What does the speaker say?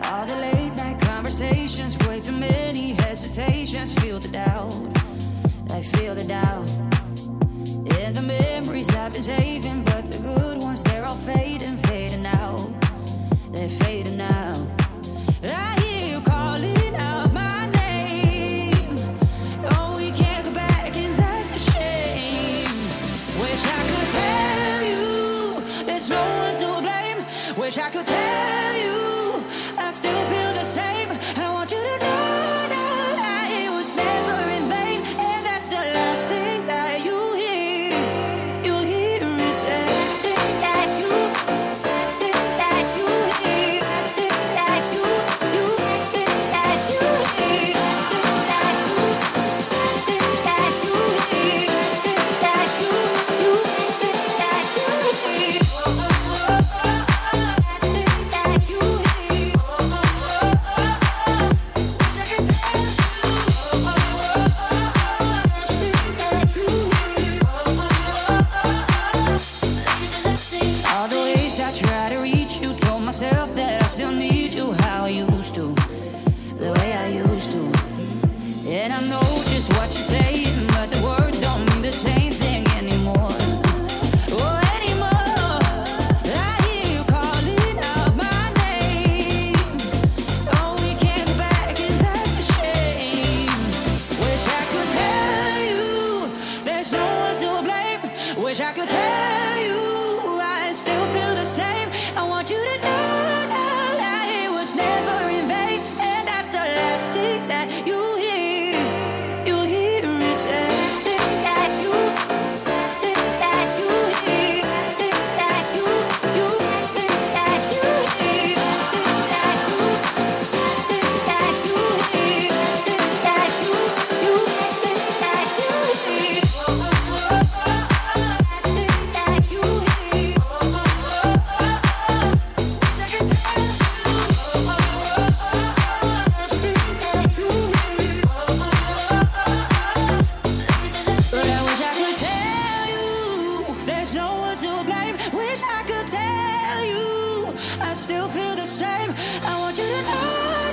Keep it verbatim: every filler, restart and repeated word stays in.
All the late night conversations, way too many hesitations. Feel the doubt, I feel the doubt. And the memories I've been saving, but the good ones, they're all fading, fading out. They're fading out. I hear you calling out my name. Oh, we can't go back, and that's a shame. Wish I could tell you there's no one to blame. Wish I could tell you I still feel the same. I want you to know that it was never in vain, and that's the last thing that you hear. You hear me say, last thing that you, last thing that you hear, last thing that you, you, last thing that you hear, last thing that you, last thing that you hear, last thing that you, you, last thing that you hear, last thing that you hear. All the ways I try to reach you, told myself that I still need you, how I used to, the way I used to. And I know just what you're saying, but the words don't mean the same thing anymore. Oh, anymore. I hear you calling out my name. Oh, we can't go back, and that's a shame. Wish I could tell you there's no one to blame. Wish I could tell you I still feel the same. I want you to know now that it was never in vain, and that's the last thing that you hear. You hear me say, last thing that you, last thing that you hear, last thing that you, you, last thing that you hear, last thing that you, last thing that you hear, last thing that you, you, last thing that you hear, last thing that you hear. Wish I could tell you, last thing that you hear. But I wish I could tell you there's no one to blame. Wish I could tell you I still feel the same. I want you to know